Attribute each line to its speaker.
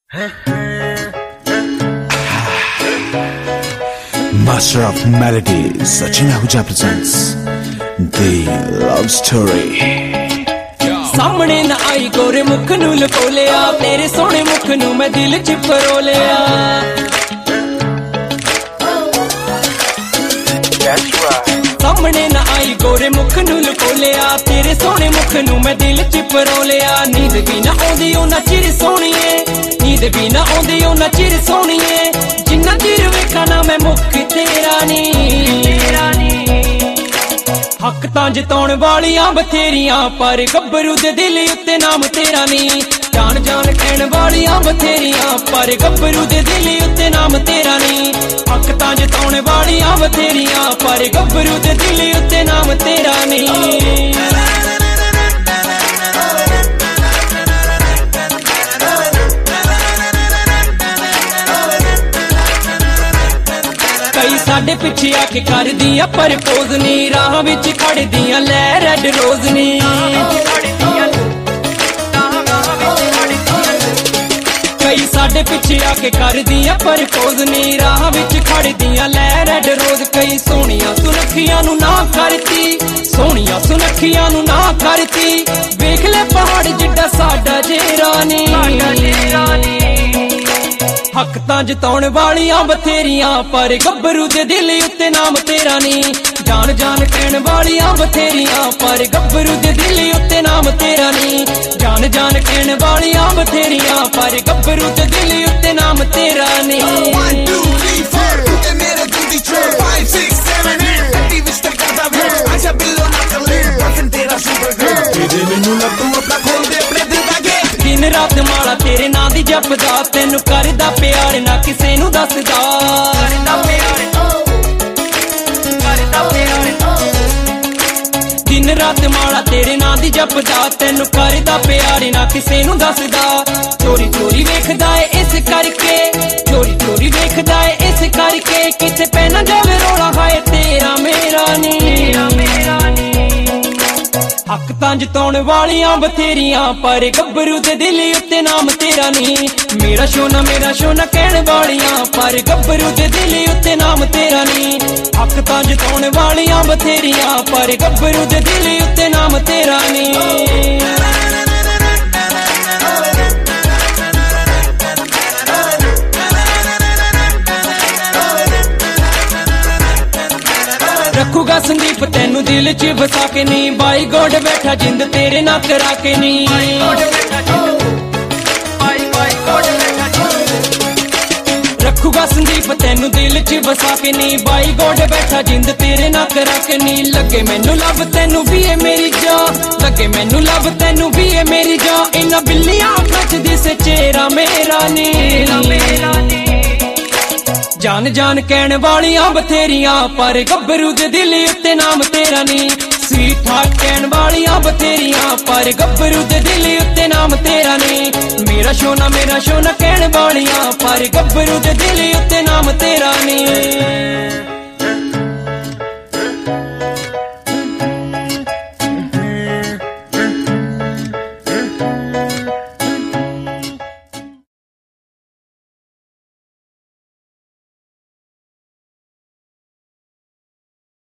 Speaker 1: Master of Melodies, Sachin Ahuja presents The Love Story.
Speaker 2: सामने न आई गोरे मुख नू लुको लिया, तेरे सोने मुख नू मैं दिल च परो लिया। सामने न आई गोरे मुख नू लुको लिया, तेरे सोने मुख नू मैं दिल च परो लिया। नींद भी ना आउंदी उन्ना चिर सोहणीए, नींद भी ना आउंदी उन्ना चिर सोहणीए, जिन्ना चिर वेखां ना मैं मुख तेरा नी। हक तां जताउण वालियां बथेरियां, पर गब्बरू दे दिल उत्ते नाम तेरा नी। जान जान कहण वालियां बथेरियां, पर गब्बरू दे दिल उत्ते नाम तेरा नी। हक तां जताउण वालियां बथेरियां, पर गब्बरू दे दिल उत्ते नाम तेरा नी। साडे पिछे आके कर दिया परपोज नी, राह विच खड़ दिया लै रेड रोज नी। कई साडे पिछे आके कर दिया परपोज नी, राह विच खड़ दिया लै रेड रोज। कई सोहणियां सुनखियां नू ना करती, सोहणियां सुनखियां नू ना करती, वेख ले पहाड़ जिड्डा साडा जेरा नी। हक तां जताउण वालियां बथेरियां, पर गब्बरू दे दिल उत्ते नाम तेरा नी। जान जान कहण वालियां बथेरियां, पर गब्बरू दे दिल उत्ते नाम तेरा नी। जान जान कहण वालियां बथेरियां, पर गब्बरू दे दिल उत्ते नाम तेरा नी। दिन रात माला तेरे नां दी जपदा, तैनू करदा प्यार ना किसे नू दसदा। दिन रात माला तेरे नां दी जपदा, तैनू करदा प्यार ना किसे नू दसदा। चोरी चोरी वेखदा है इस करके, चोरी चोरी वेखदा है इस करके, किथे पै ना जावे रोला हाय तेरा मेरा नी। हक तां जताउण वालियां बथेरियां, पर गब्बरू दे दिल उत्ते नाम तेरा नी। मेरा सोना कहण वालियां, पर गब्बरू दे दिल उत्ते नाम तेरा नी। हक तां जताउण वालियां बथेरियां, पर गब्बरू दे दिल उत्ते नाम तेरा नी। रखूगा संदीप तैनू दिल च बसा के नी, बाई गोड बैठा जिंद तेरे ना करा के नी। रखूगा संदीप तैनू दिल च बसा के नी, बाई गोड बैठा जिंद तेरे ना करा के नी। लगे मैनू लब तैनू भी है मेरी जान, लगे मैनू लब तैनू भी है मेरी जान, इन्हां बिल्लियां अखां च दिसे चेहरा मेरा नी। जान जान कहण वालियां बथेरियां, पर गब्बरू दे दिल उत्ते नाम तेरा नी। स्वीट हार्ट कहण वालियां बथेरियां, पर गब्बरू दे दिल उत्ते नाम तेरा नी। मेरा सोना कहण वालियां, पर गब्बरू दे दिल उत्ते नाम तेरा नी।